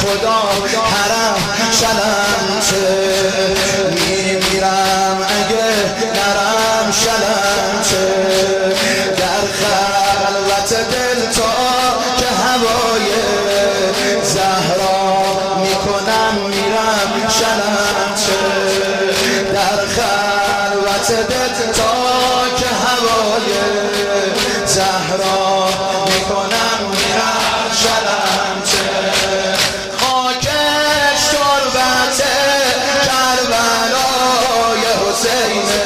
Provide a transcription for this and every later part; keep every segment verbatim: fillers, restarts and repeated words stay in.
خدا حرم شلمته میمیرم اگه نرم شلمته در خلوت دل تا که هوای زهرا میکنم میرم شلمته در خلوت دل تا که هوای زهرا میکنم میرم شلمته خاکش تربت کربلای حسینه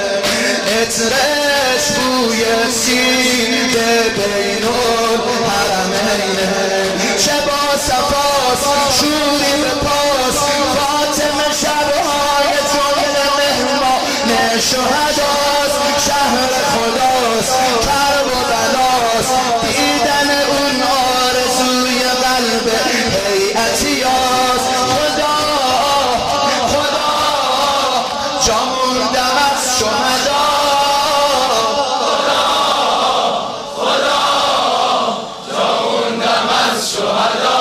عطرش بوی سید بین الحرمینه چه با صفاست شوری به پاس فاطمه شبهای جمله مهمان شهداست شهر خداست کرب و بلاست دیدن اون آرزوی قلب هیئتیاست خدا خدا جا موندم از شهدا خدا خدا جا موندم از شهدا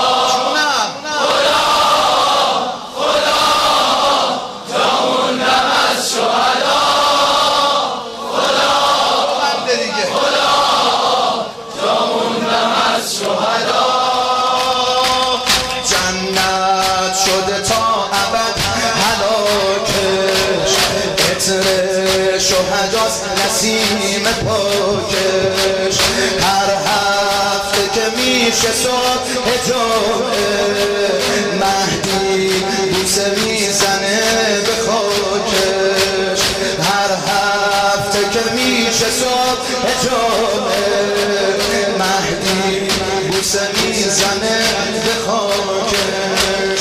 شده تا ابد هلاکش عطر شهداست نسیم پاکش هر هفته که میشه صبح جمعه مهدی بوسه میزنه به خاکش هر هفته که میشه صبح جمعه مهدی بوسه میزنه به خاکش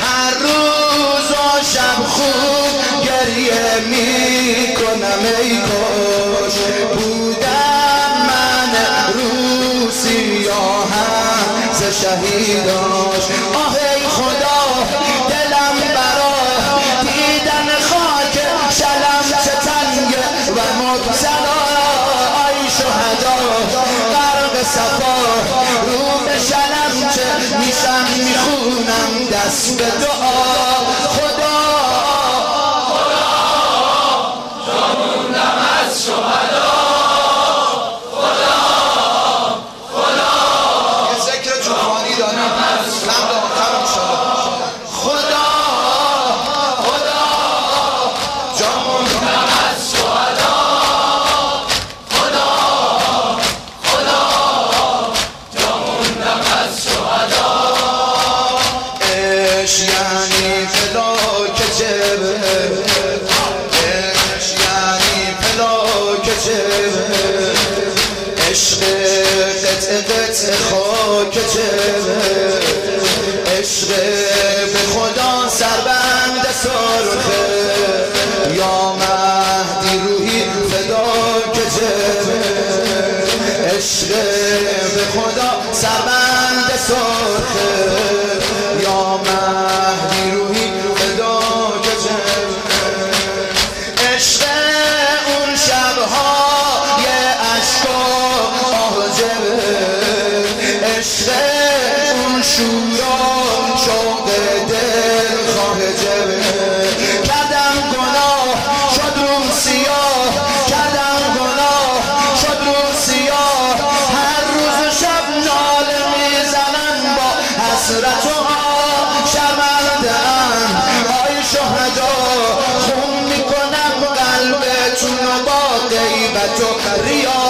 شب خوب گریه میکنم ای کاش بودم من روسی آهم ز شهیداش آه ای خدا دلم برا دیدن خاک شلم چه تنگه و مبتلا ای شهدا غرق صفا رو به شلم چه میشم میخونم دست به دعا خدا خدا جا موندم از شهدا خدا خدا یه ذکر جوانی داریم لمد آخرم شده خدا خدا جا موندم از شهدا خدا خدا جا موندم از شهدا یعنی فلاک جبه یعنی فلاک جبه عشق قطع قطع خاک جبه عشق به خدا سربند سرخه یا مهدی روحی فلاک جبه عشق به خدا سربند سرخه یا مهدی روحی فدا کجم عشق اون شبهای عشق و آه جبه عشق اون شورا شوق دل خواه جبه کردم گناه شد روم سیاه کردم گناه شد روم سیاه هر روز شب ناله میزنن با حسرت و شرمنده‌ام آی شهدا خون میکنم قلبتون با غیبت و ریا